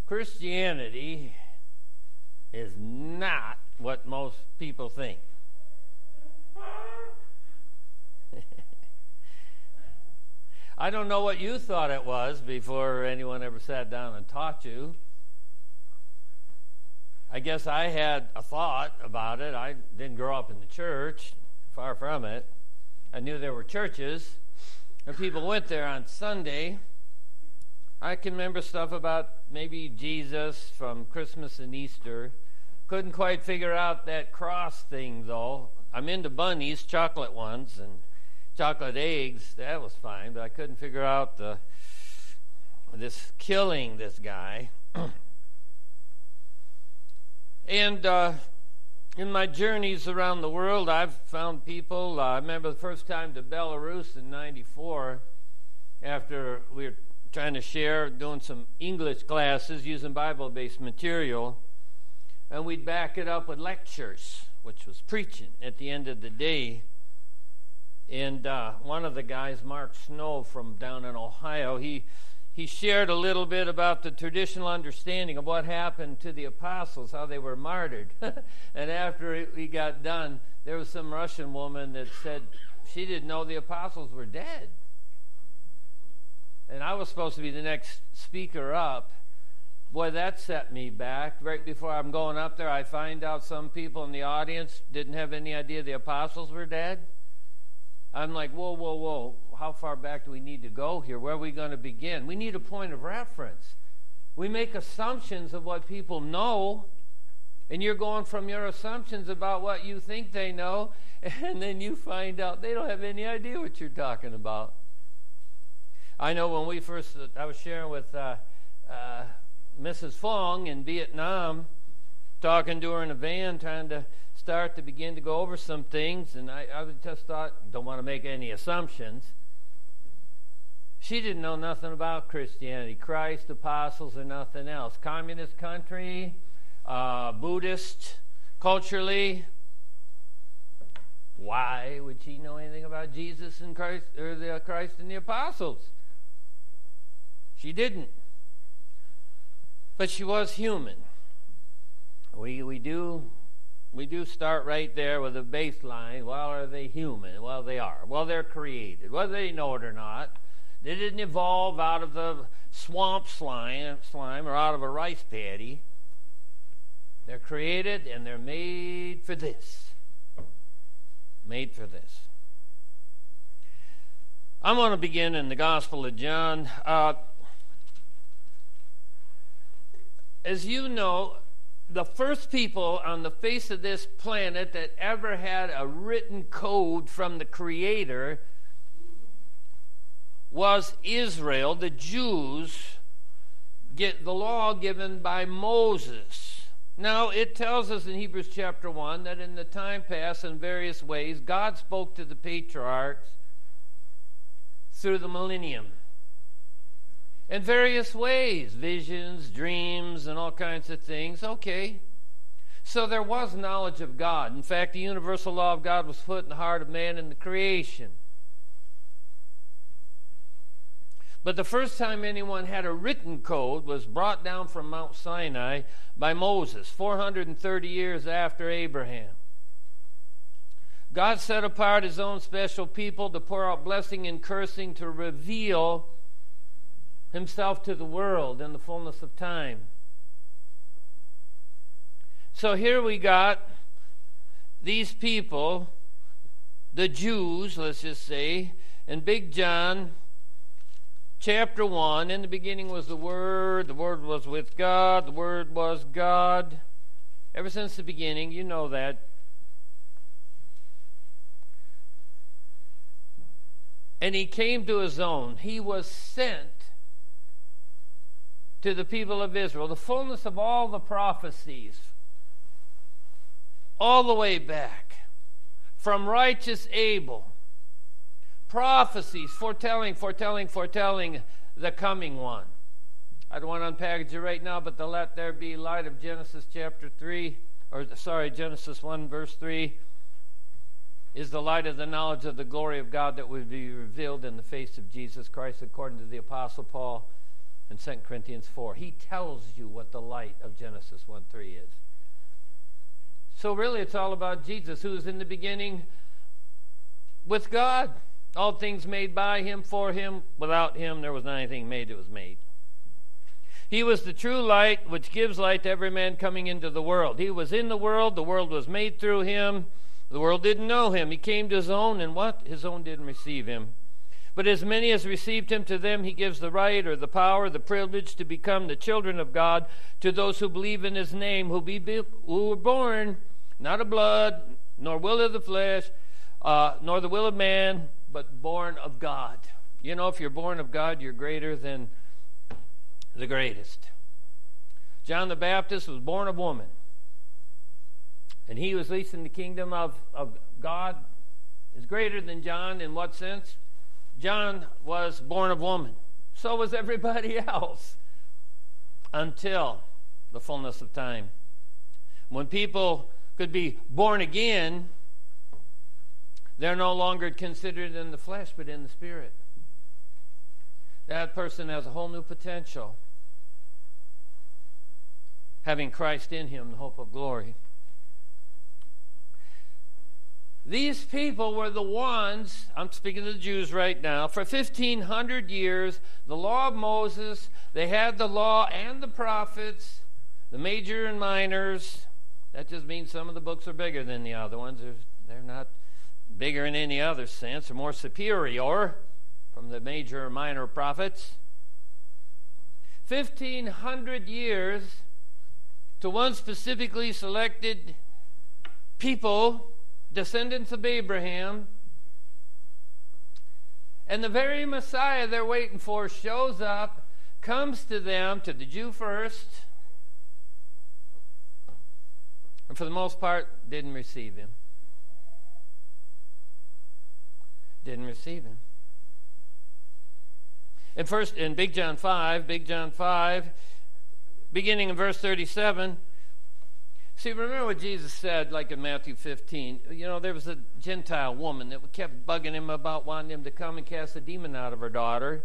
Christianity is not what most people think. I don't know what you thought it was before anyone ever sat down and taught you. I guess I had a thought about it. I didn't grow up in the church, far from it. I knew there were churches, and people went there on Sunday. I can remember stuff about maybe Jesus from Christmas and Easter. Couldn't quite figure out that cross thing, though. I'm into bunnies, chocolate ones, and chocolate eggs. That was fine, but I couldn't figure out this killing this guy. And in my journeys around the world, I've found people. I remember the first time to Belarus in '94, after we were trying to share, doing some English classes using Bible-based material, and we'd back it up with lectures, which was preaching at the end of the day. And one of the guys, Mark Snow from down in Ohio, he shared a little bit about the traditional understanding of what happened to the apostles, how they were martyred. And after we got done, there was some Russian woman that said she didn't know the apostles were dead. And I was supposed to be the next speaker up. Boy, that set me back. Right before I'm going up there, I find out some people in the audience didn't have any idea the apostles were dead. I'm like, whoa. How far back do we need to go here? Where are we going to begin? We need a point of reference. We make assumptions of what people know, and you're going from your assumptions about what you think they know, and then you find out they don't have any idea what you're talking about. I know when I was sharing with Mrs. Fong in Vietnam, talking to her in a van, trying to begin to go over some things, and I just thought, don't want to make any assumptions. She didn't know nothing about Christianity, Christ, apostles, or nothing else. Communist country, Buddhist, culturally. Why would she know anything about Jesus and Christ, or the Christ and the apostles? She didn't. But she was human. We do start right there with a baseline. Well, are they human? Well, they are. Well, they're created. Whether they know it or not. They didn't evolve out of the swamp slime or out of a rice paddy. They're created and they're made for this. Made for this. I'm going to begin in the Gospel of John. As you know, the first people on the face of this planet that ever had a written code from the Creator was Israel, the Jews, get the law given by Moses. Now, it tells us in Hebrews chapter 1 that in the time past, in various ways, God spoke to the patriarchs through the millennium. In various ways, visions, dreams, and all kinds of things. Okay. So there was knowledge of God. In fact, the universal law of God was put in the heart of man in the creation. But the first time anyone had a written code was brought down from Mount Sinai by Moses, 430 years after Abraham. God set apart his own special people to pour out blessing and cursing to reveal himself to the world in the fullness of time. So here we got these people, the Jews, let's just say, in Big John chapter 1, in the beginning was the Word was with God, the Word was God. Ever since the beginning, you know that. And he came to his own. He was sent to the people of Israel. The fullness of all the prophecies, all the way back, from righteous Abel, prophecies foretelling the coming one. I don't want to unpackage it right now, but the let there be light of Genesis chapter 3, Genesis 1 verse 3, is the light of the knowledge of the glory of God that would be revealed in the face of Jesus Christ, according to the Apostle Paul. in 2 Corinthians 4. He tells you what the light of Genesis 1:3 is. So really it's all about Jesus, who is in the beginning with God. All things made by him, for him. Without him there was not anything made that was made. He was the true light, which gives light to every man coming into the world. He was in the world was made through him. The world didn't know him. He came to his own, and what? His own didn't receive him. But as many as received him, to them he gives the right, or the power, the privilege to become the children of God, to those who believe in his name, who were born, not of blood, nor will of the flesh, nor the will of man, but born of God. You know, if you're born of God, you're greater than the greatest. John the Baptist was born of woman. And he was least in the kingdom of God is greater than John. In what sense? John was born of woman. So was everybody else. Until the fullness of time. When people could be born again, they're no longer considered in the flesh, but in the spirit. That person has a whole new potential. Having Christ in him, the hope of glory. These people were the ones, I'm speaking to the Jews right now, for 1,500 years, the law of Moses, they had the law and the prophets, the major and minors. That just means some of the books are bigger than the other ones. They're not bigger in any other sense, or more superior from the major or minor prophets. 1,500 years to one specifically selected people, descendants of Abraham, and the very Messiah they're waiting for shows up, comes to them, to the Jew first, and for the most part didn't receive him. Didn't receive him. In Big John 5, beginning in verse 37, see, remember what Jesus said, like in Matthew 15. You know, there was a Gentile woman that kept bugging him about wanting him to come and cast a demon out of her daughter.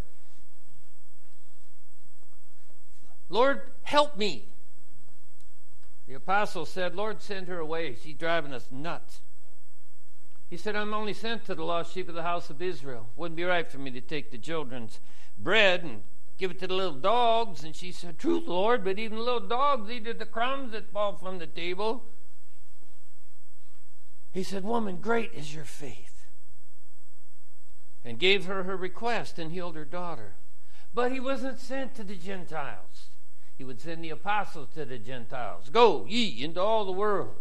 Lord, help me. The apostle said, Lord, send her away. She's driving us nuts. He said, I'm only sent to the lost sheep of the house of Israel. Wouldn't be right for me to take the children's bread and give it to the little dogs. And she said, truth, Lord, but even the little dogs eat the crumbs that fall from the table. He said, woman, great is your faith. And gave her her request and healed her daughter. But he wasn't sent to the Gentiles. He would send the apostles to the Gentiles. Go ye into all the world.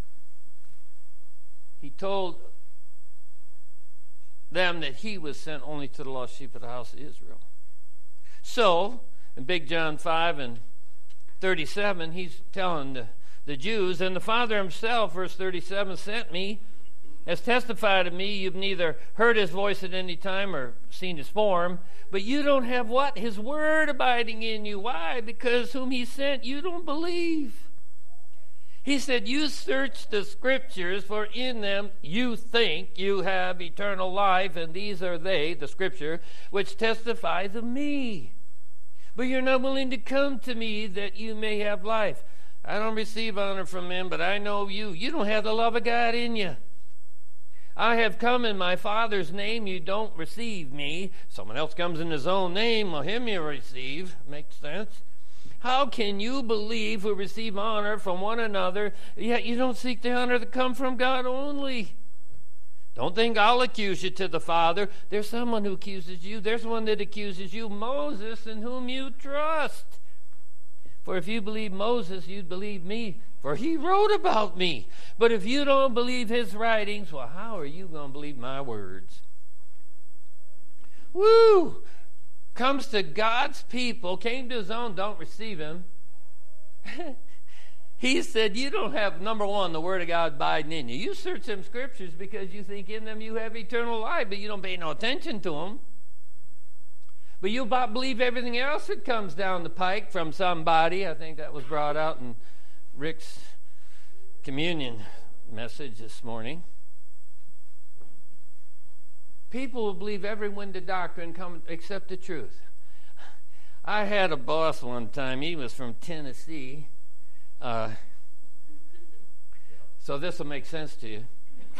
He told them that he was sent only to the lost sheep of the house of Israel. So, in Big John 5 and 37, he's telling the Jews, and the Father himself, verse 37, sent me, has testified of me. You've neither heard his voice at any time or seen his form, but you don't have what? His word abiding in you. Why? Because whom he sent, you don't believe. He said, you search the scriptures, for in them you think you have eternal life, and these are they, the scripture, which testifies of me. But you're not willing to come to me that you may have life. I don't receive honor from men, but I know you. You don't have the love of God in you. I have come in my Father's name, you don't receive me. Someone else comes in his own name, well, him you receive. Makes sense? How can you believe who receive honor from one another, yet you don't seek the honor that come from God only? Don't think I'll accuse you to the Father. There's someone who accuses you. There's one that accuses you, Moses, in whom you trust. For if you believe Moses, you'd believe me, for he wrote about me. But if you don't believe his writings, well, how are you going to believe my words? Woo! Comes to God's people, came to his own, don't receive him. He said, you don't have, number one, the word of God abiding in you. You search them scriptures because you think in them you have eternal life, but you don't pay no attention to them. But you believe everything else that comes down the pike from somebody. I think that was brought out in Rick's communion message this morning. People will believe every wind of doctrine come except the truth. I had a boss one time. He was from Tennessee. So this will make sense to you.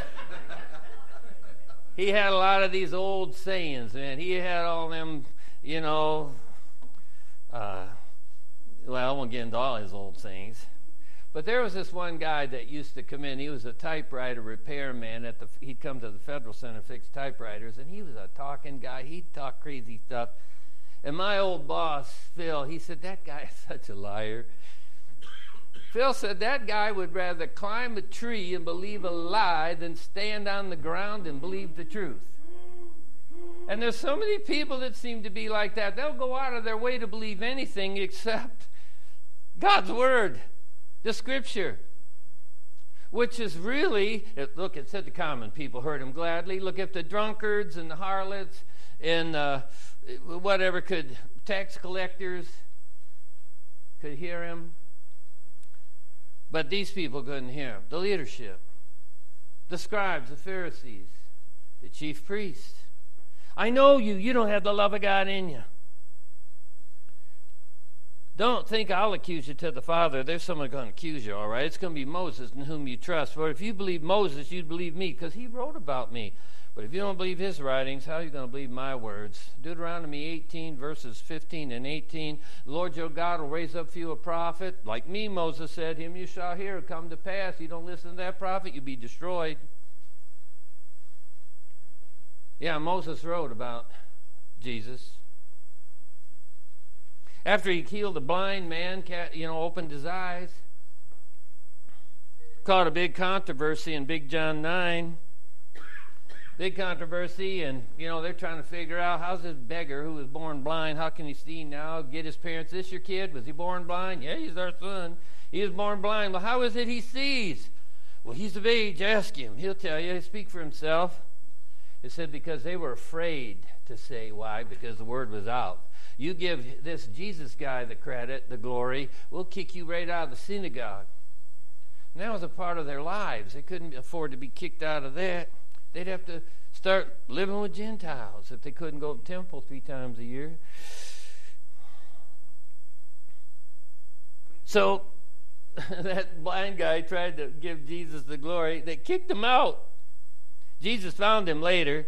He had a lot of these old sayings, man. He had all them, I won't get into all his old sayings. But there was this one guy that used to come in. He was a typewriter repairman he'd come to the Federal Center to fix typewriters, and he was a talking guy. He'd talk crazy stuff. And my old boss, Phil, he said, that guy is such a liar. Phil said that guy would rather climb a tree and believe a lie than stand on the ground and believe the truth. And there's so many people that seem to be like that. They'll go out of their way to believe anything except God's Word, the Scripture, which is really, look, it said the common people heard him gladly. Look, if the drunkards and the harlots and tax collectors could hear him, but these people couldn't hear him. The leadership, the scribes, the Pharisees, the chief priests. I know you don't have the love of God in you. Don't think I'll accuse you to the Father. There's someone going to accuse you, all right? It's going to be Moses in whom you trust. For if you believe Moses, you'd believe me, because he wrote about me. But if you don't believe his writings, how are you going to believe my words? Deuteronomy 18, verses 15 and 18. The Lord your God will raise up for you a prophet. Like me, Moses said, him you shall hear come to pass. You don't listen to that prophet, you'll be destroyed. Yeah, Moses wrote about Jesus. After he healed a blind man, opened his eyes. Caused a big controversy in Big John 9. Big controversy, and they're trying to figure out, how's this beggar who was born blind, how can he see now, get his parents? This your kid? Was he born blind? Yeah, he's our son. He was born blind. Well, how is it he sees? Well, he's of age. Ask him. He'll tell you. He'll speak for himself. It said because they were afraid to say. Why? Because the word was out. You give this Jesus guy the credit, the glory, we'll kick you right out of the synagogue. And that was a part of their lives. They couldn't afford to be kicked out of that. They'd have to start living with Gentiles if they couldn't go to the temple 3 times a year. So that blind guy tried to give Jesus the glory. They kicked him out. Jesus found him later.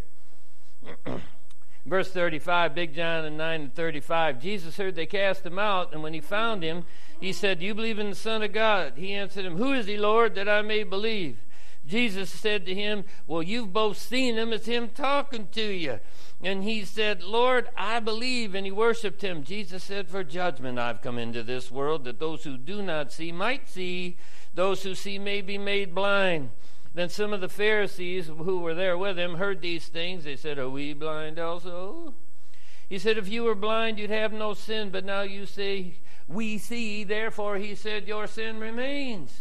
Verse 35, Big John 9 and 35. Jesus heard they cast him out, and when he found him, he said, "Do you believe in the Son of God?" He answered him, "Who is he, Lord, that I may believe?" Jesus said to him, "Well, you've both seen him. It's him talking to you." And he said, "Lord, I believe." And he worshipped him. Jesus said, "For judgment I've come into this world, that those who do not see might see, those who see may be made blind." Then some of the Pharisees who were there with him heard these things. They said, "Are we blind also?" He said, "If you were blind, you'd have no sin. But now you say, 'We see.' Therefore," he said, "your sin remains."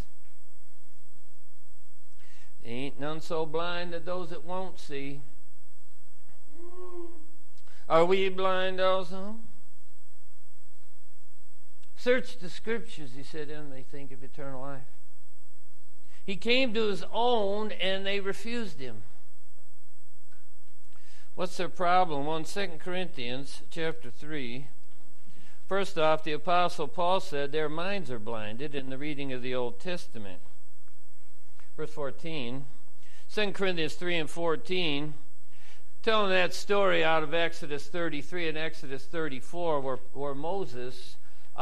Ain't none so blind that those that won't see. Are we blind also? Search the Scriptures, he said, and they think of eternal life. He came to his own, and they refused him. What's their problem? Well, in 2 Corinthians chapter 3, first off, the Apostle Paul said their minds are blinded in the reading of the Old Testament. Verse 14, 2 Corinthians 3 and 14, telling that story out of Exodus 33 and Exodus 34, where Moses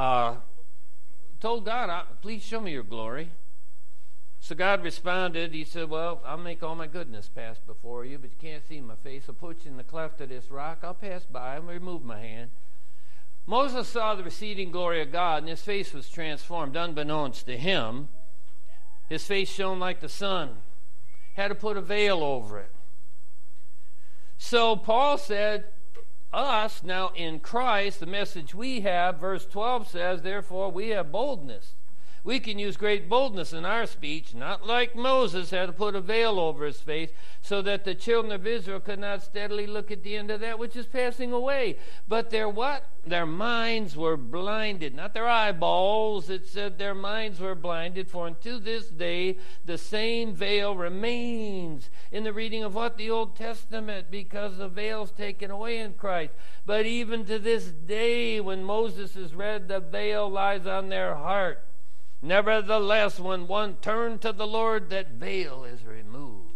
told God, "Please show me your glory." So God responded, he said, "Well, I'll make all my goodness pass before you, but you can't see my face. I'll put you in the cleft of this rock. I'll pass by and remove my hand." Moses saw the receding glory of God, and his face was transformed, unbeknownst to him. His face shone like the sun. Had to put a veil over it. So Paul said, us, now in Christ, the message we have, verse 12 says, "Therefore we have boldness." We can use great boldness in our speech, not like Moses had to put a veil over his face so that the children of Israel could not steadily look at the end of that which is passing away. But their what? Their minds were blinded, not their eyeballs. It said their minds were blinded, for unto this day the same veil remains in the reading of what? The Old Testament, because the veil's taken away in Christ. But even to this day, when Moses is read, the veil lies on their heart. Nevertheless, when one turned to the Lord, that veil is removed.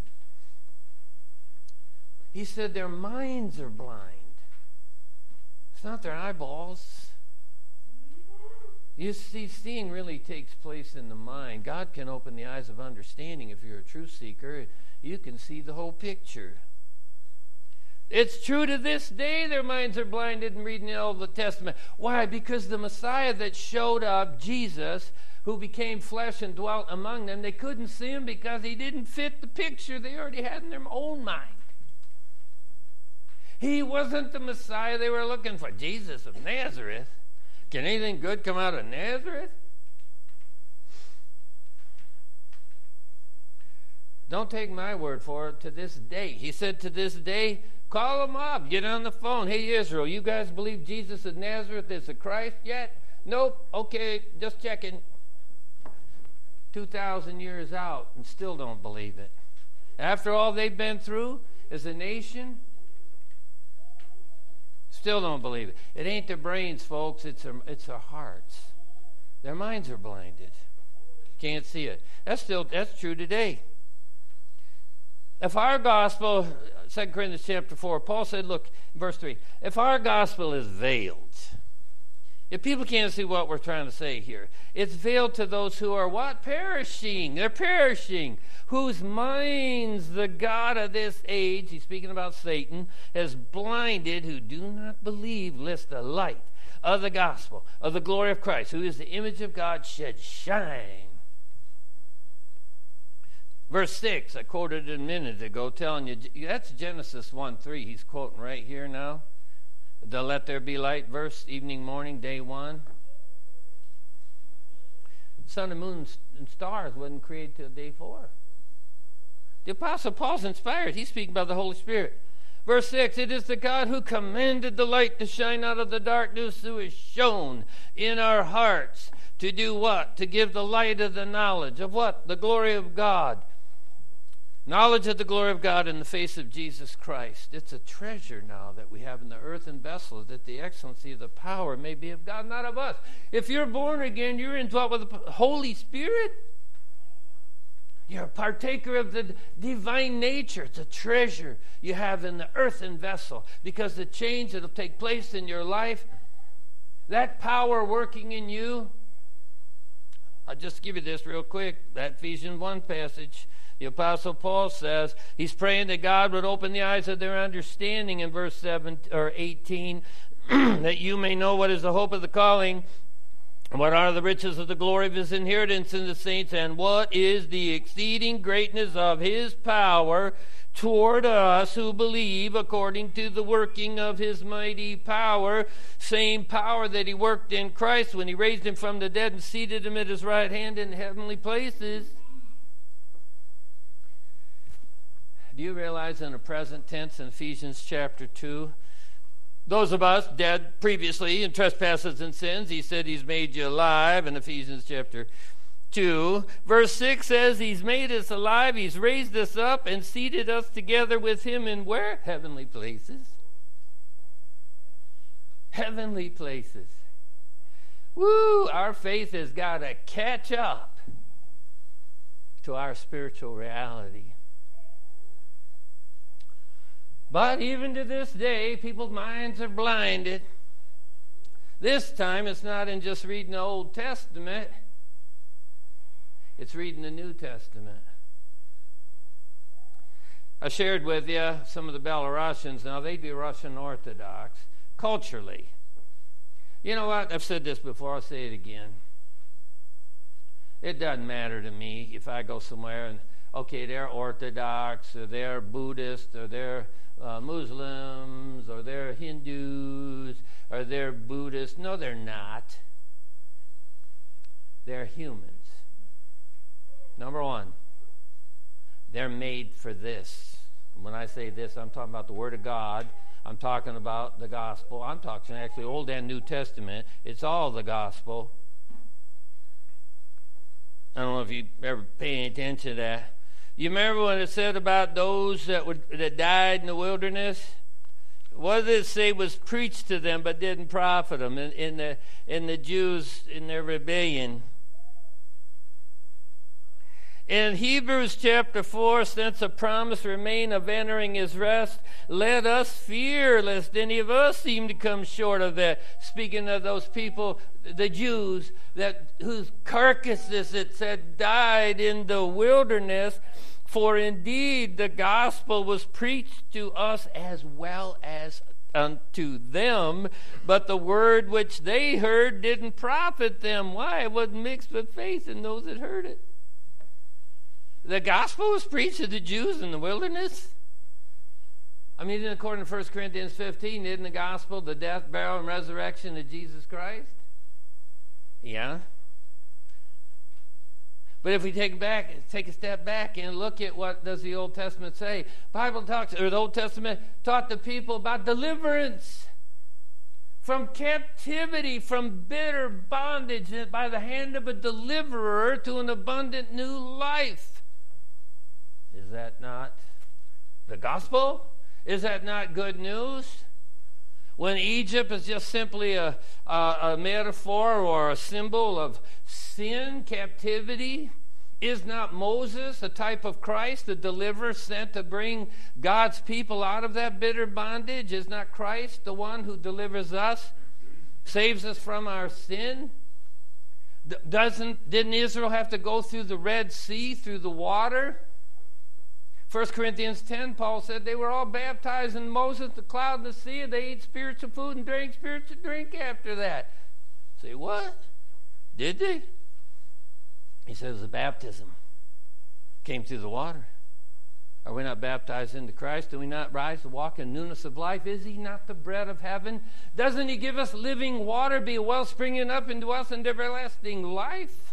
He said their minds are blind. It's not their eyeballs. You see, seeing really takes place in the mind. God can open the eyes of understanding. If you're a truth seeker, you can see the whole picture. It's true to this day their minds are blinded in reading the Old Testament. Why? Because the Messiah that showed up, Jesus, who became flesh and dwelt among them, they couldn't see him because he didn't fit the picture they already had in their own mind. He wasn't the Messiah they were looking for. Jesus of Nazareth. Can anything good come out of Nazareth? Don't take my word for it. To this day. He said to this day, call them up. Get on the phone. Hey, Israel, you guys believe Jesus of Nazareth is the Christ yet? Nope. Okay, just checking. 2,000 years out and still don't believe it. After all they've been through as a nation, still don't believe it. It ain't their brains, folks. It's their hearts. Their minds are blinded. Can't see it. That's true today. If our gospel, 2 Corinthians chapter 4, Paul said, look, verse 3, if our gospel is veiled, if people can't see what we're trying to say here, it's veiled to those who are what? Perishing. They're perishing. Whose minds the God of this age, he's speaking about Satan, has blinded, who do not believe, lest the light of the gospel, of the glory of Christ, who is the image of God, should shine. Verse 6, I quoted it a minute ago, telling you, that's Genesis 1:3. He's quoting right here now. The let there be light verse, evening, morning, day 1. Sun and moon and stars wasn't created till day 4. The Apostle Paul's inspired. He's speaking about the Holy Spirit. Verse 6, it is the God who commanded the light to shine out of the darkness, who is shown in our hearts to do what? To give the light of the knowledge of what? The glory of God. Knowledge of the glory of God in the face of Jesus Christ. It's a treasure now that we have in the earthen vessel, that the excellency of the power may be of God, not of us. If you're born again, you're indwelt with the Holy Spirit. You're a partaker of the divine nature. It's a treasure you have in the earthen vessel, because the change that will take place in your life, that power working in you. I'll just give you this real quick. That Ephesians 1 passage. The Apostle Paul says he's praying that God would open the eyes of their understanding in verse 7 or 18, that you may know what is the hope of the calling, and what are the riches of the glory of his inheritance in the saints, and what is the exceeding greatness of his power toward us who believe, according to the working of his mighty power. Same power that he worked in Christ when he raised him from the dead and seated him at his right hand in heavenly places. Do you realize in the present tense in Ephesians chapter 2, those of us dead previously in trespasses and sins, he said he's made you alive in Ephesians chapter 2. Verse 6 says he's made us alive, he's raised us up and seated us together with him in where? Heavenly places. Heavenly places. Woo! Our faith has got to catch up to our spiritual reality. But even to this day, people's minds are blinded. This time, it's not in just reading the Old Testament. It's reading the New Testament. I shared with you some of the Belarusians. Now, they'd be Russian Orthodox culturally. You know what? I've said this before. I'll say it again. It doesn't matter to me if I go somewhere and, okay, they're Orthodox, or they're Buddhist, or they're Muslims, or they're Hindus, or they're Buddhists. No, they're not. They're humans. Number one, they're made for this. When I say this, I'm talking about the Word of God. I'm talking about the gospel. I'm talking actually Old and New Testament. It's all the gospel. I don't know if you ever paying attention to that. You remember when it said about those that died in the wilderness? What did it say was preached to them but didn't profit them in the Jews in their rebellion? In Hebrews chapter 4, since a promise remained of entering his rest, let us fear lest any of us seem to come short of that. Speaking of those people, the Jews, whose carcasses, it said, died in the wilderness. For indeed the gospel was preached to us as well as unto them, but the word which they heard didn't profit them. Why? It wasn't mixed with faith in those that heard it. The gospel was preached to the Jews in the wilderness. I mean, according to 1 Corinthians 15, isn't the gospel the death, burial, and resurrection of Jesus Christ? Yeah. But if we take a step back and look at what does the Old Testament say, the Old Testament taught the people about deliverance from captivity, from bitter bondage, by the hand of a deliverer to an abundant new life. Is that not the gospel? Is that not good news? When Egypt is just simply a metaphor or a symbol of sin, captivity, is not Moses a type of Christ, the deliverer sent to bring God's people out of that bitter bondage? Is not Christ the one who delivers us, saves us from our sin? Didn't Israel have to go through the Red Sea, through the water? 1 Corinthians 10, Paul said they were all baptized in Moses, the cloud, and the sea, and they ate spiritual food and drank spiritual drink after that. Say, what? Did they? He says the baptism came through the water. Are we not baptized into Christ? Do we not rise to walk in newness of life? Is he not the bread of heaven? Doesn't he give us living water, be a well springing up into us and everlasting life?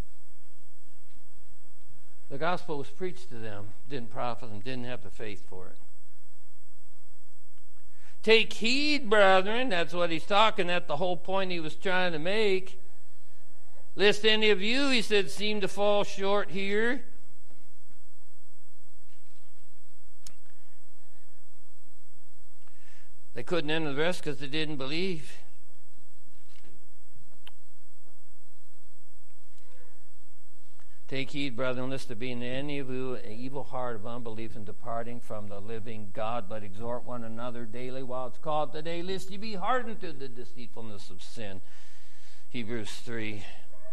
The gospel was preached to them, didn't profit them, didn't have the faith for it. Take heed, brethren, that's what he's talking at, the whole point he was trying to make. Lest any of you, he said, seem to fall short here. They couldn't enter the rest because they didn't believe. Take heed, brethren, lest there be in any of you an evil heart of unbelief and departing from the living God, but exhort one another daily while it's called today, lest ye be hardened to the deceitfulness of sin. Hebrews 3,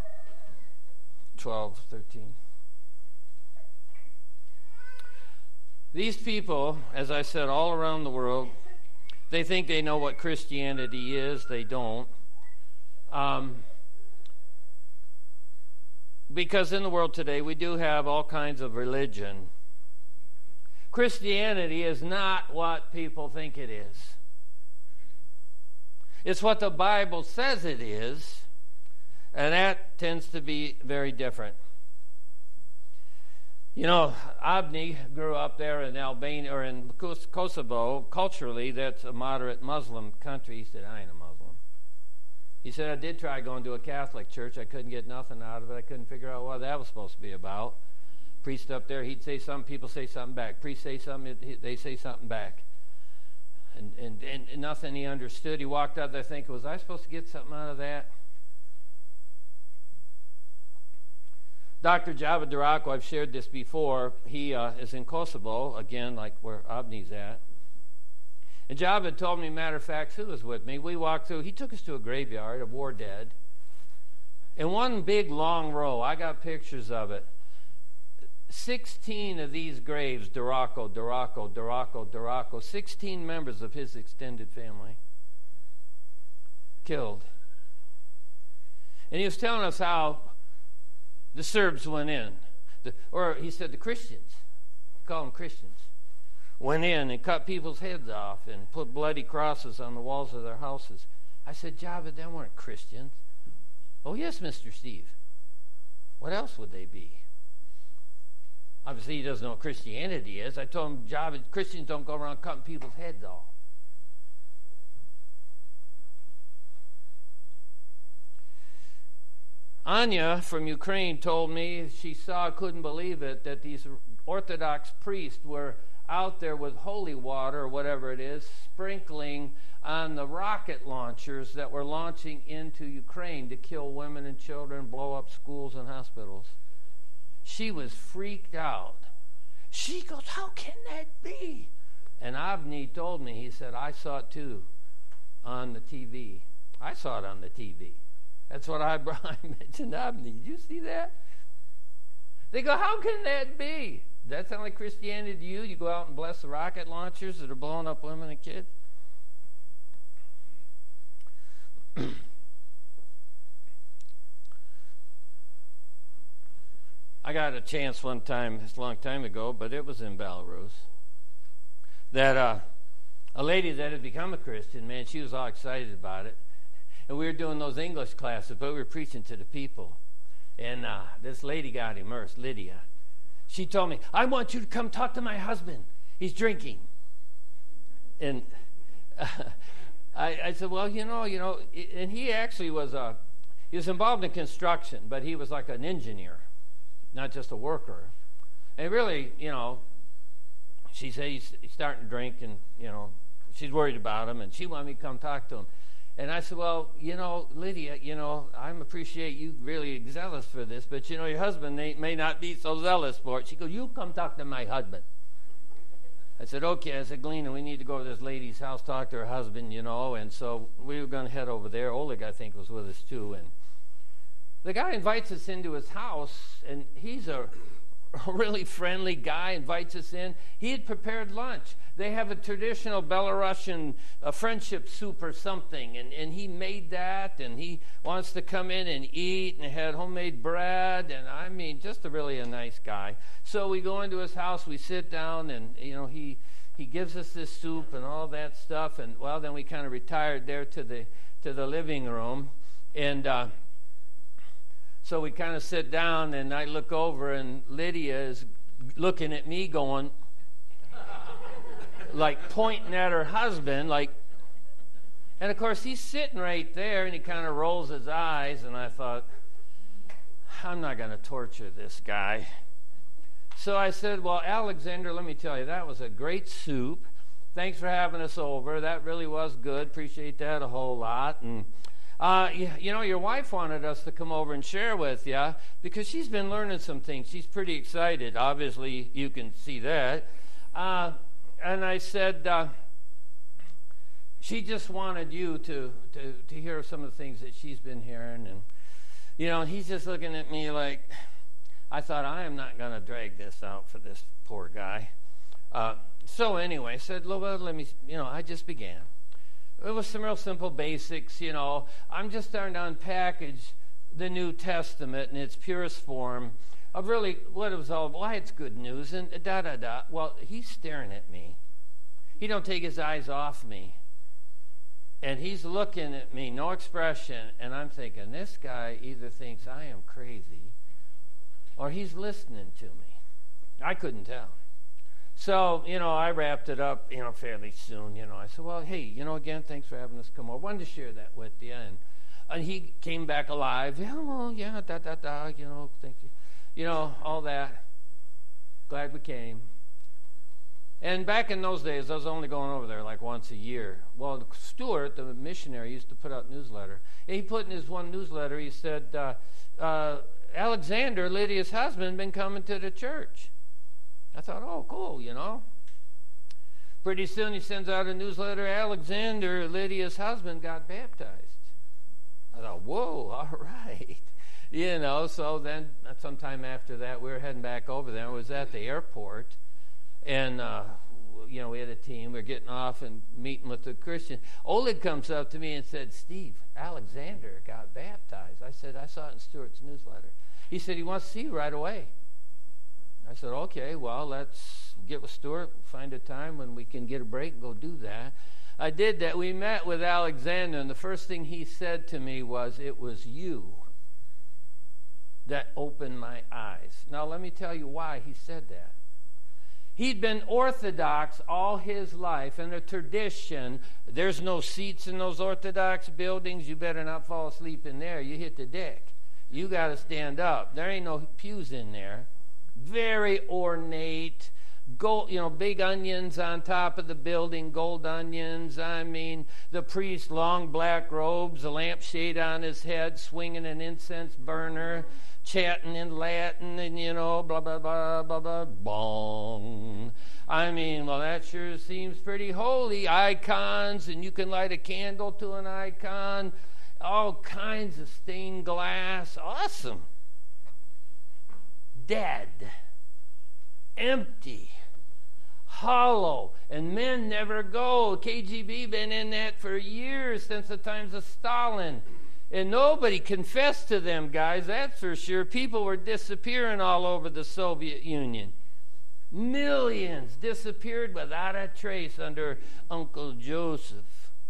12, 13. These people, as I said, all around the world, they think they know what Christianity is. They don't. Because in the world today, we do have all kinds of religion. Christianity is not what people think it is. It's what the Bible says it is, and that tends to be very different. You know, Abni grew up there in Albania, or in Kosovo. Culturally, that's a moderate Muslim country. He said, I ain't a Muslim. He said, I did try going to a Catholic church. I couldn't get nothing out of it. I couldn't figure out what that was supposed to be about. Priest up there, he'd say something, people say something back. Priest say something, they say something back. And nothing he understood. He walked out there thinking, was I supposed to get something out of that? Dr. Javad Durako, I've shared this before. He is in Kosovo, again, like where Abni's at. And Javad told me, matter of fact, Sue was with me. We walked through, he took us to a graveyard of war dead. In one big long row, I got pictures of it. 16 of these graves, Durako, 16 members of his extended family killed. And he was telling us how the Serbs went in. Or he said the Christians, call them Christians, went in and cut people's heads off and put bloody crosses on the walls of their houses. I said, Javad, they weren't Christians. Oh, yes, Mr. Steve. What else would they be? Obviously, he doesn't know what Christianity is. I told him, Christians don't go around cutting people's heads off. Anya from Ukraine told me she couldn't believe it, that these Orthodox priests were out there with holy water, or whatever it is, sprinkling on the rocket launchers that were launching into Ukraine to kill women and children, blow up schools and hospitals. She was freaked out. She goes, how can that be? And Avni told me, he said, I saw it too on the TV. I saw it on the TV. That's what I mentioned Avni. Did you see that? They go, how can that be? Does that sound like Christianity to you? You go out and bless the rocket launchers that are blowing up women and kids? I got a chance one time, it's a long time ago, but it was in Belarus, that a lady that had become a Christian, man, she was all excited about it. And we were doing those English classes, but we were preaching to the people. And this lady got immersed, Lydia. She told me, I want you to come talk to my husband. He's drinking. And I said, well, you know, and he actually he was involved in construction, but he was like an engineer, not just a worker. And really, she said he's starting to drink, and, she's worried about him, and she wanted me to come talk to him. And I said, well, Lydia, I appreciate you really zealous for this, but, your husband may not be so zealous for it. She goes, you come talk to my husband. I said, okay. I said, Galena, we need to go to this lady's house, talk to her husband, and so we were going to head over there. Oleg, I think, was with us too. And the guy invites us into his house, and he's a really friendly guy, invites us in. He had prepared lunch. They have a traditional Belarusian friendship soup or something, and he made that, and he wants to come in and eat, and had homemade bread, and I mean, just really a nice guy. So we go into his house, we sit down, and, he gives us this soup and all that stuff, and, well, then we kind of retired there to the living room, and so we kind of sit down, and I look over, and Lydia is looking at me going, like pointing at her husband, and of course he's sitting right there, and he kind of rolls his eyes, and I thought, I'm not going to torture this guy. So I said, well, Alexander, let me tell you, that was a great soup. Thanks for having us over. That really was good. Appreciate that a whole lot. And your wife wanted us to come over and share with you because she's been learning some things. She's pretty excited. Obviously, you can see that. And I said, she just wanted you to hear some of the things that she's been hearing. And, he's just looking at me like, I thought, I am not going to drag this out for this poor guy. So anyway, I said, well, let me, I just began. It was some real simple basics, I'm just starting to unpackage the New Testament in its purest form of really what it was all about, why it's good news, and da-da-da. Well, he's staring at me. He don't take his eyes off me. And he's looking at me, no expression, and I'm thinking, this guy either thinks I am crazy or he's listening to me. I couldn't tell. So, I wrapped it up, fairly soon, I said, well, hey, again, thanks for having us come over. Wanted to share that with you. And he came back alive. Yeah, well, yeah, thank you. All that. Glad we came. And back in those days, I was only going over there like once a year. Well, Stuart, the missionary, used to put out newsletter. And he put in his one newsletter, he said, Alexander, Lydia's husband, been coming to the church. I thought, oh, cool, Pretty soon he sends out a newsletter, Alexander, Lydia's husband, got baptized. I thought, whoa, all right. So then sometime after that, we were heading back over there. I was at the airport, and, we had a team. We were getting off and meeting with the Christian. Oleg comes up to me and said, Steve, Alexander got baptized. I said, I saw it in Stuart's newsletter. He said, he wants to see you right away. I said, okay, well, let's get with Stuart, find a time when we can get a break and go do that. I did that. We met with Alexander, and the first thing he said to me was, it was you that opened my eyes. Now, let me tell you why he said that. He'd been Orthodox all his life, and a tradition. There's no seats in those Orthodox buildings. You better not fall asleep in there. You hit the deck. You got to stand up. There ain't no pews in there. Very ornate. Gold, big onions on top of the building, gold onions. I mean, the priest, long black robes, a lampshade on his head, swinging an incense burner, chatting in Latin, and blah, blah, blah, blah, blah, bong. I mean, well, that sure seems pretty holy. Icons, and you can light a candle to an icon. All kinds of stained glass. Awesome. Dead. Empty. Hollow. And men never go. KGB been in that for years, since the times of Stalin. And nobody confessed to them, guys, that's for sure. People were disappearing all over the Soviet Union. Millions disappeared without a trace under Uncle Joseph.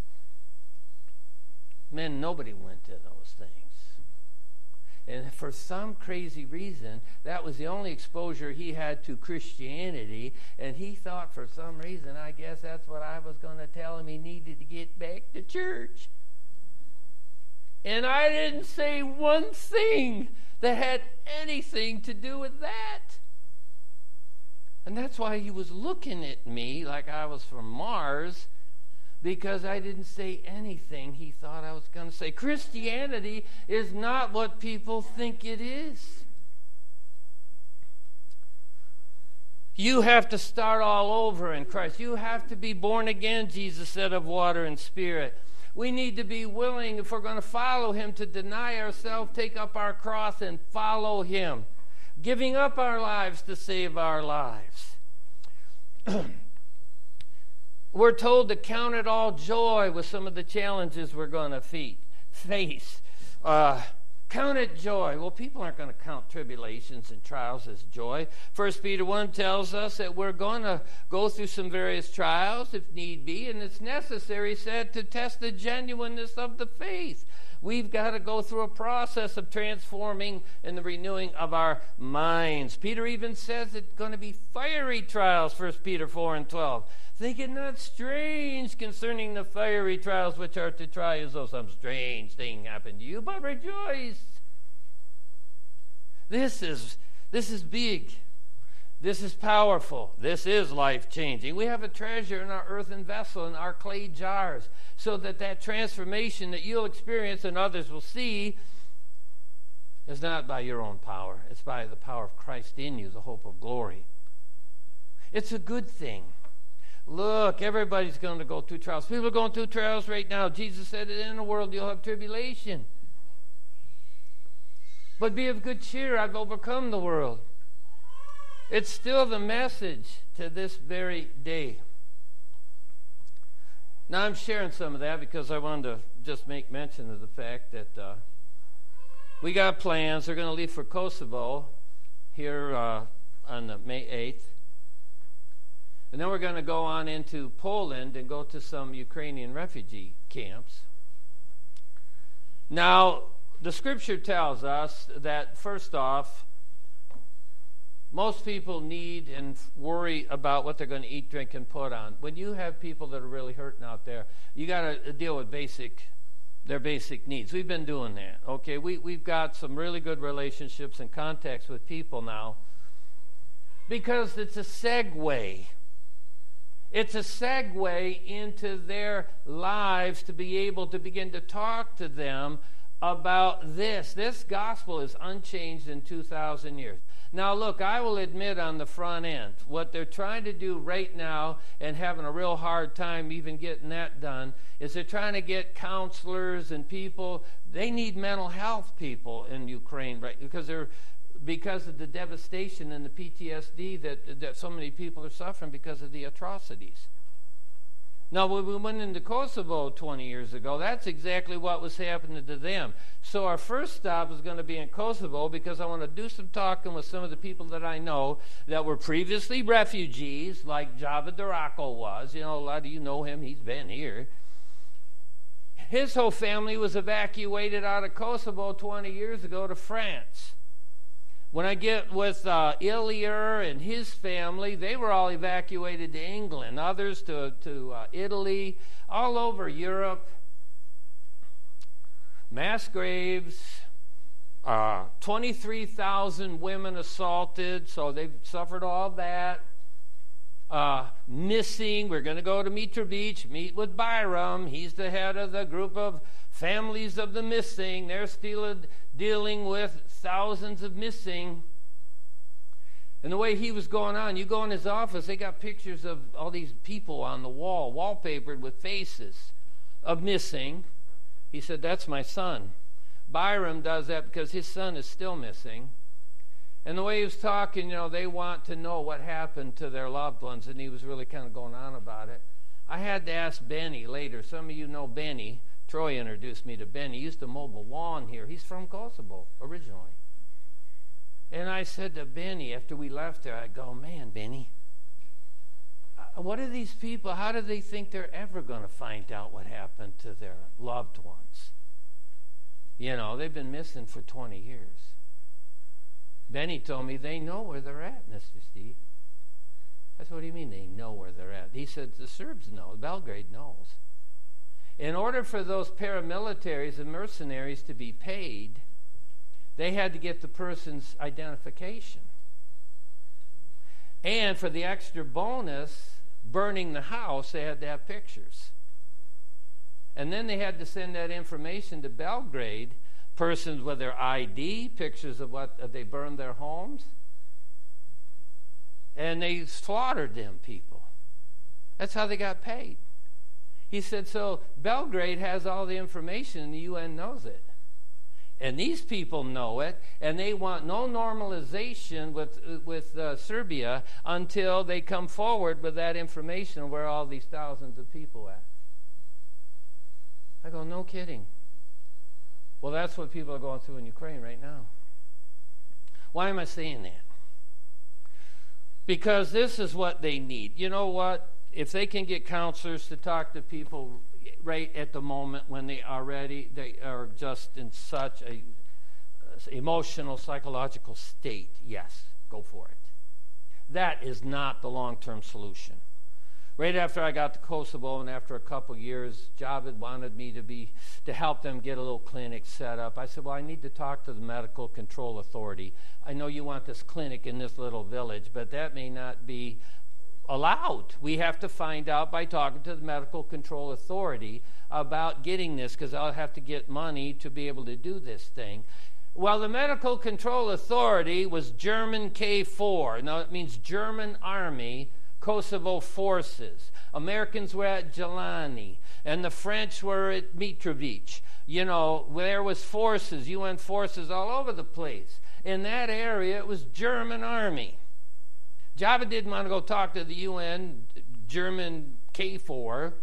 Men, nobody went to those things. And for some crazy reason, that was the only exposure he had to Christianity. And he thought, for some reason, I guess that's what I was going to tell him, he needed to get back to church. And I didn't say one thing that had anything to do with that. And that's why he was looking at me like I was from Mars, because I didn't say anything he thought I was going to say. Christianity is not what people think it is. You have to start all over in Christ. You have to be born again, Jesus said, of water and spirit. We need to be willing, if we're going to follow him, to deny ourselves, take up our cross, and follow him. Giving up our lives to save our lives. We're told to count it all joy with some of the challenges we're going to face. Count it joy. Well, people aren't going to count tribulations and trials as joy. 1 Peter 1 tells us that we're going to go through some various trials if need be, and it's necessary, said, to test the genuineness of the faith. We've got to go through a process of transforming and the renewing of our minds. Peter even says it's going to be fiery trials, 1 Peter 4 and 12. Think it not strange concerning the fiery trials which are to try as though some strange thing happened to you, but rejoice. This is big. This is powerful. This is life-changing. We have a treasure in our earthen vessel, in our clay jars, so that transformation that you'll experience and others will see is not by your own power. It's by the power of Christ in you, the hope of glory. It's a good thing. Look, everybody's going to go through trials. People are going through trials right now. Jesus said that in the world you'll have tribulation. But be of good cheer. I've overcome the world. It's still the message to this very day. Now, I'm sharing some of that because I wanted to just make mention of the fact that we got plans. They're going to leave for Kosovo here on May 8th. And then we're going to go on into Poland and go to some Ukrainian refugee camps. Now, the scripture tells us that, first off, most people need and worry about what they're going to eat, drink, and put on. When you have people that are really hurting out there, you got to deal with their basic needs. We've been doing that. Okay, we've got some really good relationships and contacts with people now because it's a segue. It's a segue into their lives to be able to begin to talk to them about this. This gospel is unchanged in 2,000 years. Now, look, I will admit on the front end, what they're trying to do right now and having a real hard time even getting that done is they're trying to get counselors and people. They need mental health people in Ukraine, right? Because of the devastation and the PTSD that so many people are suffering because of the atrocities. Now, when we went into Kosovo 20 years ago, that's exactly what was happening to them. So our first stop is going to be in Kosovo because I want to do some talking with some of the people that I know that were previously refugees, like Java Duraco was. You know, a lot of you know him. He's been here. His whole family was evacuated out of Kosovo 20 years ago to France. When I get with Ilier and his family, they were all evacuated to England, others to Italy, all over Europe. Mass graves, 23,000 women assaulted, so they've suffered all that. Missing, we're going to go to Mitrovica, meet with Byram. He's the head of the group of families of the missing. They're still dealing with thousands of missing. And the way he was going on, you go in his office, they got pictures of all these people on the wall, wallpapered with faces of missing. He said, that's my son. Byram does that because his son is still missing. And the way he was talking, they want to know what happened to their loved ones, and he was really kind of going on about it. I had to ask Benny later. Some of you know Benny. Troy introduced me to Benny. He used to mow the lawn here. He's from Kosovo originally. And I said to Benny after we left there, I go, man, Benny, what are these people, how do they think they're ever going to find out what happened to their loved ones? They've been missing for 20 years. Benny told me they know where they're at, Mr. Steve. I said, what do you mean they know where they're at? He said, the Serbs know. Belgrade knows. In order for those paramilitaries and mercenaries to be paid, they had to get the person's identification. And for the extra bonus, burning the house, they had to have pictures. And then they had to send that information to Belgrade, persons with their ID, pictures of what they burned their homes. And they slaughtered them people. That's how they got paid. He said, so Belgrade has all the information and the UN knows it. And these people know it, and they want no normalization with Serbia until they come forward with that information of where all these thousands of people are at. I go, no kidding. Well, that's what people are going through in Ukraine right now. Why am I saying that? Because this is what they need. You know what? If they can get counselors to talk to people right at the moment when they are just in such a emotional, psychological state, yes, go for it. That is not the long-term solution. Right after I got to Kosovo and after a couple years, Javed wanted me to help them get a little clinic set up. I said, well, I need to talk to the Medical Control Authority. I know you want this clinic in this little village, but that may not be allowed. We have to find out by talking to the Medical Control Authority about getting this, because I'll have to get money to be able to do this thing. Well, the Medical Control Authority was German K4. Now, it means German Army Kosovo Forces. Americans were at Jelani, and the French were at Mitrovica. There was forces, UN forces all over the place. In that area, it was German Army. Java didn't want to go talk to the UN, German K4.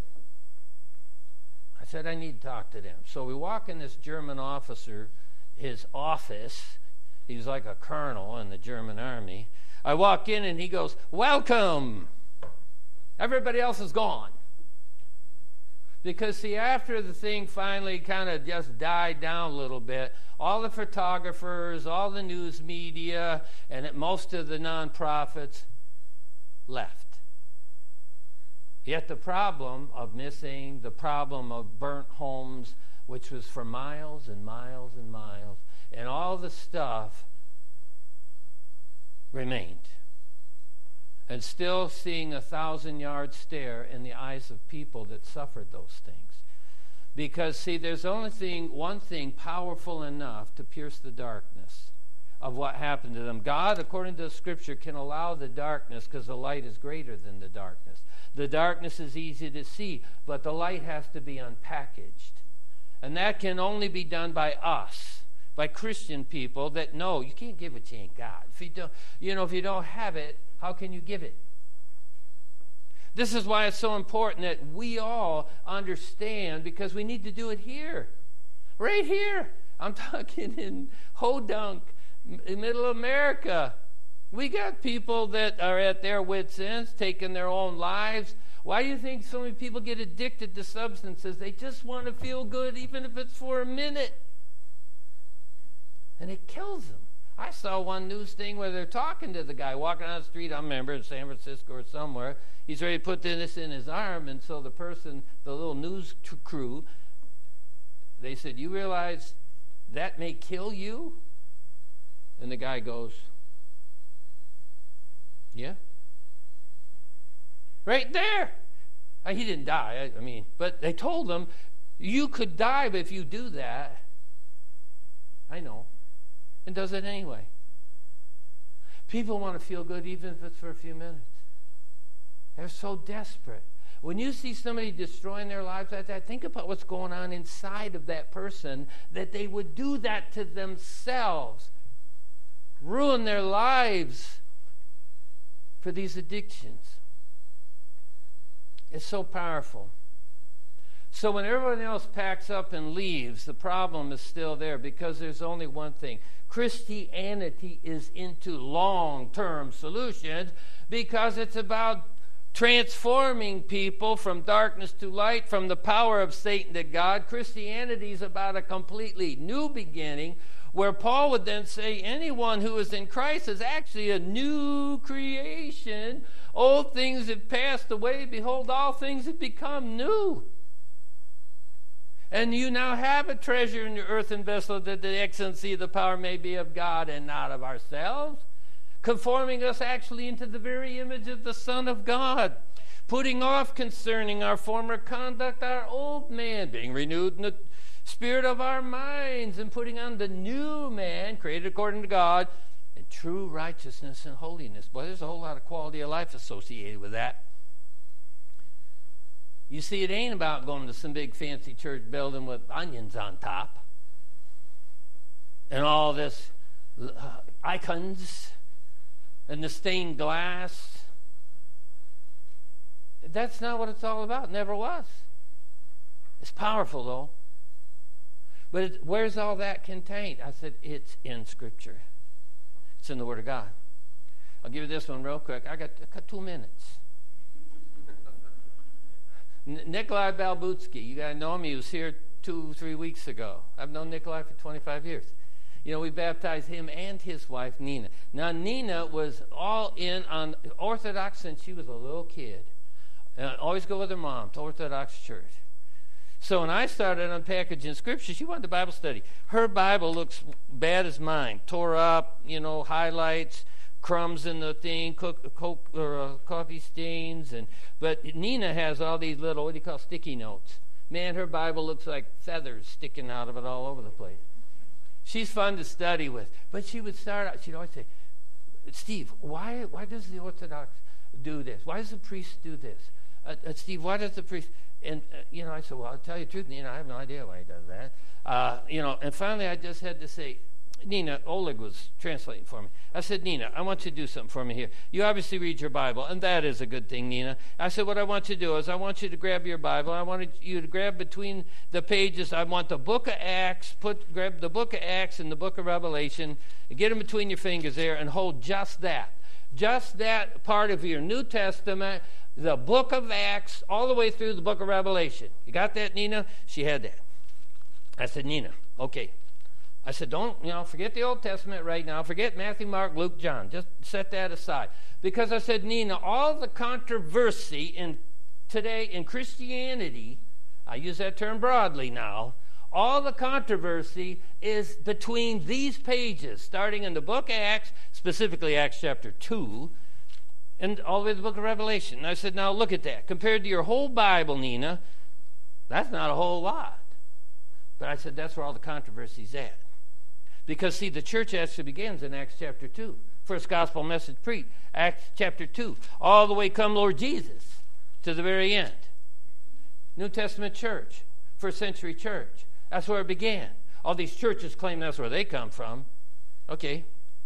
I said, I need to talk to them. So we walk in this German officer, his office. He's like a colonel in the German army. I walk in and he goes, welcome. Everybody else is gone. Because, see, after the thing finally kind of just died down a little bit, all the photographers, all the news media, and most of the nonprofits left. Yet the problem of missing, the problem of burnt homes, which was for miles and miles and miles, and all the stuff remained. And still seeing a 1,000-yard stare in the eyes of people that suffered those things. Because, see, there's only one thing powerful enough to pierce the darkness of what happened to them. God, according to the Scripture, can allow the darkness because the light is greater than the darkness. The darkness is easy to see, but the light has to be unpackaged. And that can only be done by us, by Christian people that know you can't give what you ain't got. If you don't have it, how can you give it? This is why it's so important that we all understand, because we need to do it here. Right here. I'm talking in Hodunk, middle America. We got people that are at their wits' ends, taking their own lives. Why do you think so many people get addicted to substances? They just want to feel good, even if it's for a minute. And it kills them. I saw one news thing where they're talking to the guy walking on the street. I remember in San Francisco or somewhere. He's ready to put this in his arm, and so the person, the little news crew, they said, "You realize that may kill you?" And the guy goes, "Yeah." Right there. He didn't die, but they told him, "You could die if you do that." I know. And does it anyway. People want to feel good even if it's for a few minutes. They're so desperate. When you see somebody destroying their lives like that, think about what's going on inside of that person, that they would do that to themselves, ruin their lives for these addictions. It's so powerful. So when everyone else packs up and leaves, the problem is still there because there's only one thing. Christianity is into long-term solutions because it's about transforming people from darkness to light, from the power of Satan to God. Christianity is about a completely new beginning, where Paul would then say anyone who is in Christ is actually a new creation. Old things have passed away. Behold, all things have become new. And you now have a treasure in your earthen vessel, that the excellency of the power may be of God and not of ourselves, conforming us actually into the very image of the Son of God, putting off concerning our former conduct our old man, being renewed in the spirit of our minds, and putting on the new man, created according to God, in true righteousness and holiness. Boy, there's a whole lot of quality of life associated with that. You see, it ain't about going to some big fancy church building with onions on top and all this icons and the stained glass. That's not what it's all about. It never was. It's powerful, though. But where's all that contained? I said, it's in Scripture. It's in the Word of God. I'll give you this one real quick. I got 2 minutes. Nikolai Balbutsky, you got to know him. He was here 2-3 weeks ago. I've known Nikolai for 25 years. You know, we baptized him and his wife, Nina. Now, Nina was all in on Orthodox since she was a little kid. Always go with her mom to Orthodox church. So when I started unpackaging Scripture, she wanted the Bible study. Her Bible looks bad as mine. Tore up, highlights, crumbs in the thing, coffee stains, but Nina has all these little, what do you call, sticky notes. Man, her Bible looks like feathers sticking out of it all over the place. She's fun to study with. But she would start out, she'd always say, "Steve, why does the Orthodox do this? Why does the priest do this? Steve, why does the priest..." And, I said, "Well, I'll tell you the truth, Nina, I have no idea why he does that." And finally I just had to say, Nina, Oleg was translating for me. I said, "Nina, I want you to do something for me here. You obviously read your Bible, and that is a good thing, Nina." I said, "What I want you to do is I want you to grab your Bible. I want you to grab between the pages. I want the book of Acts, grab the book of Acts and the book of Revelation, and get them between your fingers there and hold just that part of your New Testament, the book of Acts, all the way through the book of Revelation. You got that, Nina?" She had that. I said, "Nina, okay." I said, "Don't, forget the Old Testament right now. Forget Matthew, Mark, Luke, John. Just set that aside." Because I said, "Nina, all the controversy today in Christianity," I use that term broadly now, all the controversy is between these pages, starting in the book of Acts, specifically Acts chapter 2, and all the way to the book of Revelation. And I said, "Now look at that. Compared to your whole Bible, Nina, that's not a whole lot." But I said, that's where all the controversy's at. Because, see, the church actually begins in Acts chapter 2. First gospel message preached, Acts chapter 2. All the way come Lord Jesus to the very end. New Testament church, first century church. That's where it began. All these churches claim that's where they come from. Okay.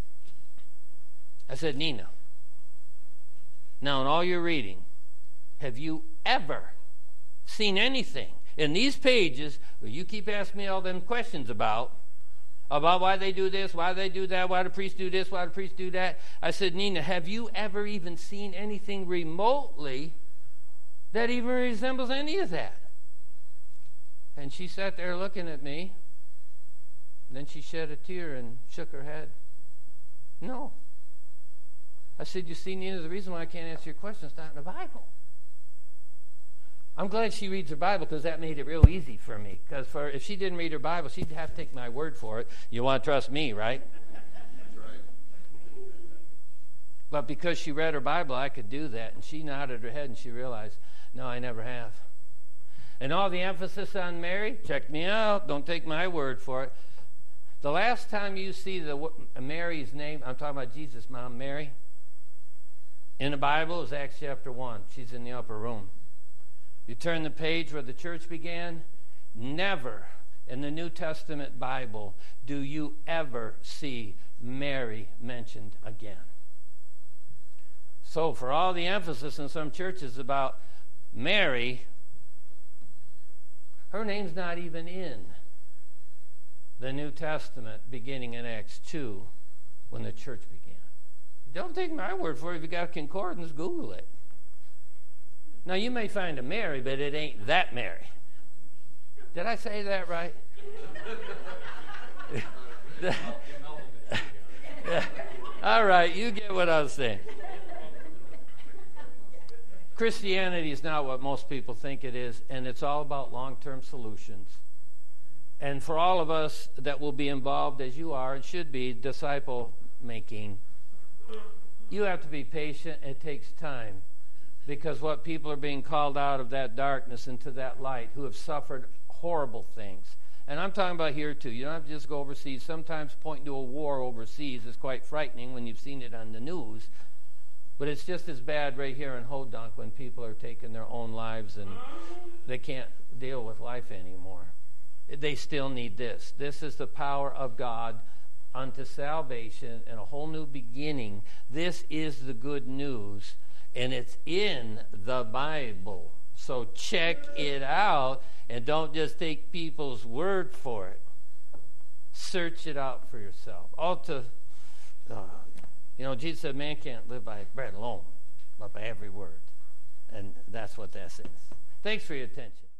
I said, "Nina, now in all your reading, have you ever seen anything in these pages where you keep asking me all them questions about why they do this, why they do that, why the priests do this, why the priests do that?" I said, "Nina, have you ever even seen anything remotely that even resembles any of that?" And she sat there looking at me. Then she shed a tear and shook her head. No. I said, you see, Nina, the reason why I can't answer your question is not in the Bible. I'm glad she reads her Bible because that made it real easy for me. Because if she didn't read her Bible, she'd have to take my word for it. You want to trust me, right? That's right. But because she read her Bible, I could do that. And she nodded her head and she realized, no, I never have. And all the emphasis on Mary, check me out, don't take my word for it. The last time you see Mary's name, I'm talking about Jesus' mom, Mary, in the Bible is Acts chapter 1. She's in the upper room. You turn the page where the church began, never in the New Testament Bible do you ever see Mary mentioned again. So for all the emphasis in some churches about Mary, her name's not even in the New Testament beginning in Acts 2 when the church began. Don't take my word for it. If you got a concordance, Google it. Now, you may find a Mary, but it ain't that Mary. Did I say that right? All right, you get what I was saying. Christianity is not what most people think it is, and it's all about long-term solutions. And for all of us that will be involved, as you are and should be, disciple-making, you have to be patient. It takes time. Because what people are being called out of that darkness into that light, who have suffered horrible things. And I'm talking about here too. You don't have to just go overseas. Sometimes pointing to a war overseas is quite frightening when you've seen it on the news. But it's just as bad right here in Hodunk when people are taking their own lives and they can't deal with life anymore. They still need this. This is the power of God unto salvation and a whole new beginning. This is the good news. And it's in the Bible. So check it out and don't just take people's word for it. Search it out for yourself. Jesus said man can't live by bread alone, but by every word. And that's what that says. Thanks for your attention.